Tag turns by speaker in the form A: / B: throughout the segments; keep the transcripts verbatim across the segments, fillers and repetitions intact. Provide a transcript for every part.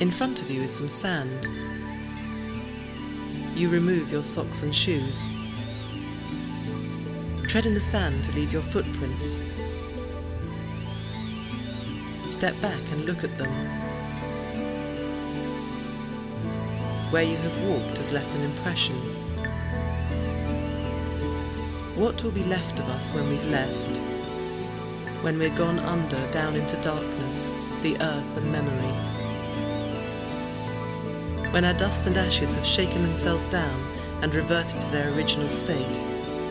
A: In front of you is some sand. You remove your socks and shoes. Tread in the sand to leave your footprints. Step back and look at them. Where you have walked has left an impression. What will be left of us when we've left? When we're gone under, down into darkness, the earth and memory? When our dust and ashes have shaken themselves down and reverted to their original state?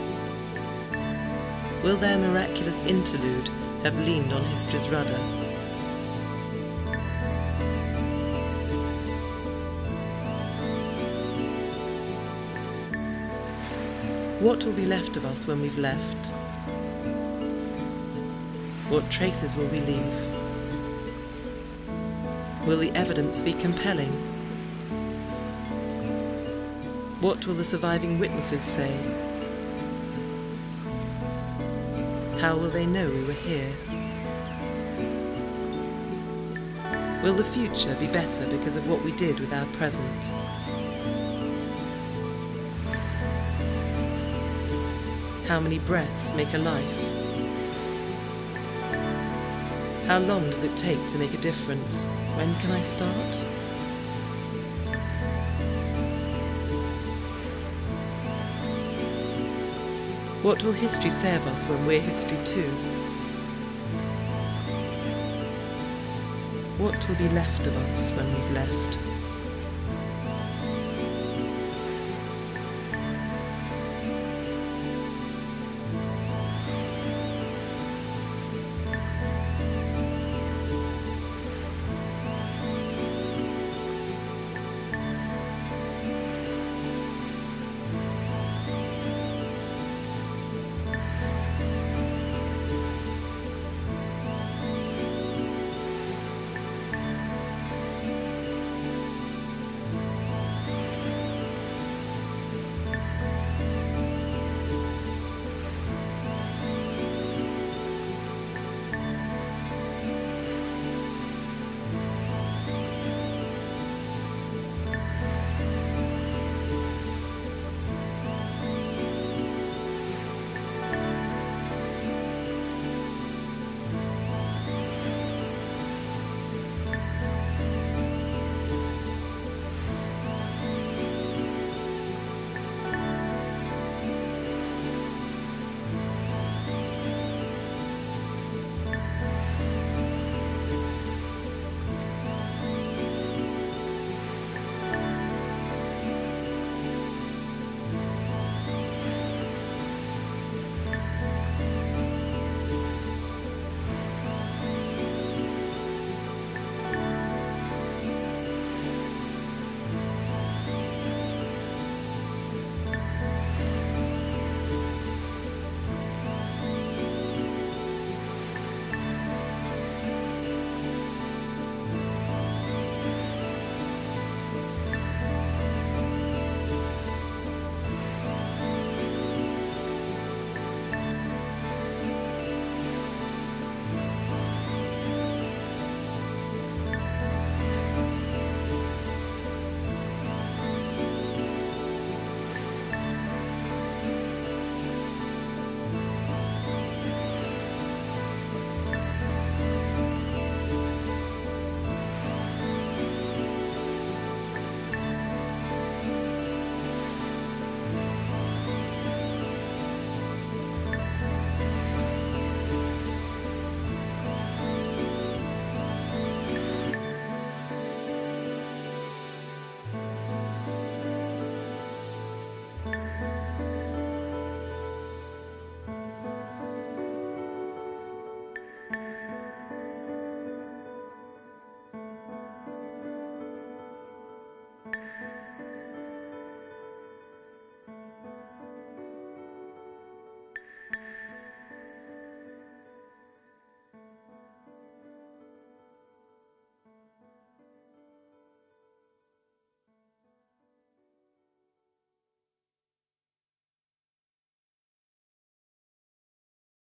A: Will their miraculous interlude have leaned on history's rudder? What will be left of us when we've left? What traces will we leave? Will the evidence be compelling? What will the surviving witnesses say? How will they know we were here? Will the future be better because of what we did with our present? How many breaths make a life? How long does it take to make a difference? When can I start? What will history say of us when we're history too? What will be left of us when we've left?